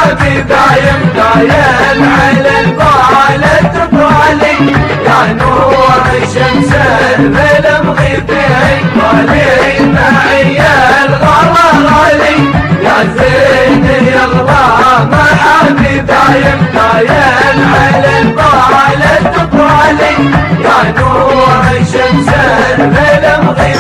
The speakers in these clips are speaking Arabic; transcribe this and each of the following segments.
حبيب دايم دايم على البال تطالي يا نور الشمس بالمغيب يقبالي معي الغلا غالي يا زين يغلى ما حبيب دايم دايم على البال تطالي يا نور الشمس بالمغيب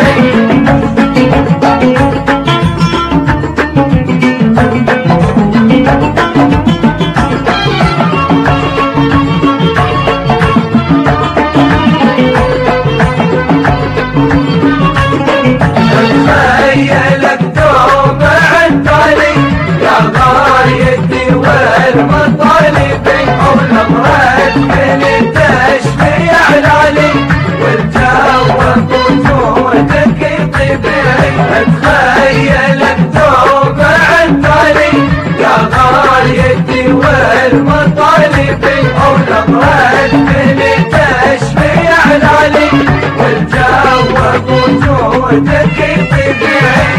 تخيلك دوم عالتالي يا غايتي والمطالب ونظرت من تشفي علالي والجو بوجودك يطيبني اتخيلك دوم عالتالي يا غايتي والمطالب ونظرت من تشفي علالي والجو بوجودك يطيبني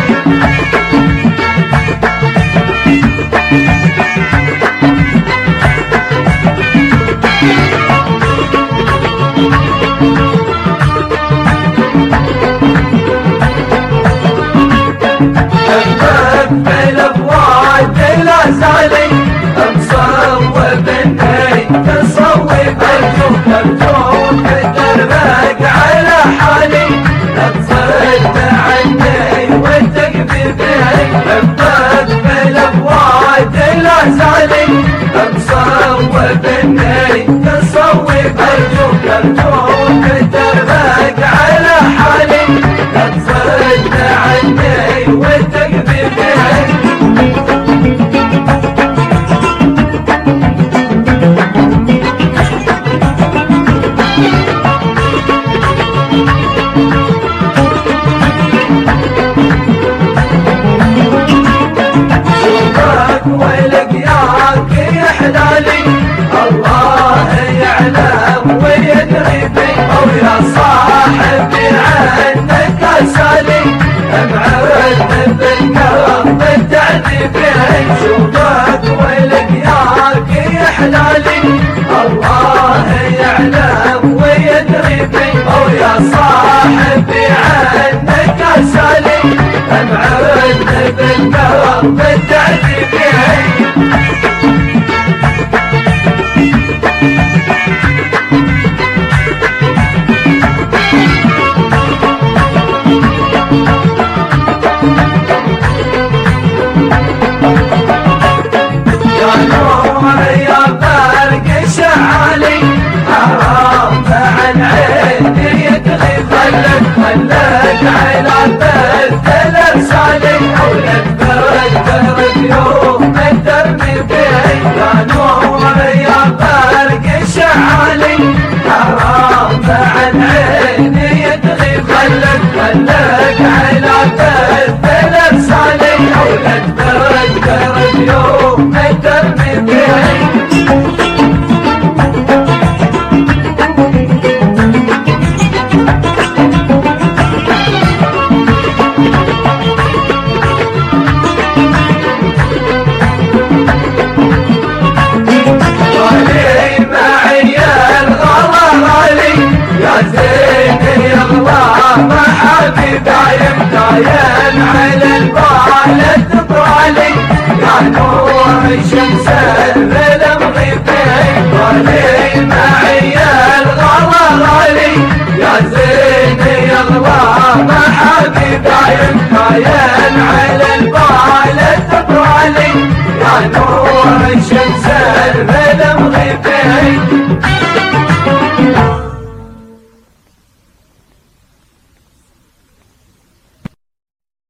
بالابواب لا زالي مصوب اني تصوب ارجوك ارجوك دربك على حالي تصد عني وتقضي بي ابدك بالابواب لا زالي مصوب اني تصوب ارجوك ارجوك دربك على حالي تصد عني وتقضي بي ولقياك يا حلالي الله يعلم ويدري بي او يا صاحبي عنك اسالي ابعد بالقلب تعذيبي شوفك ولقياك يا حلالي الله يعلم ويدري بي او يا صاحبي عنك اسالي ابعد بالقلب تعذيبي يا نور يا برق شعالي حرام عن عيني يتغيب خلك على بث الارسالي حولك برد يوم الدرب بي يا نور يا برق شعالي حرام عن عيني يتغيب خلك على بث الارسالي حولك برد يوم الدرب بي دايم دايم على البال تطالي يا نور الشمس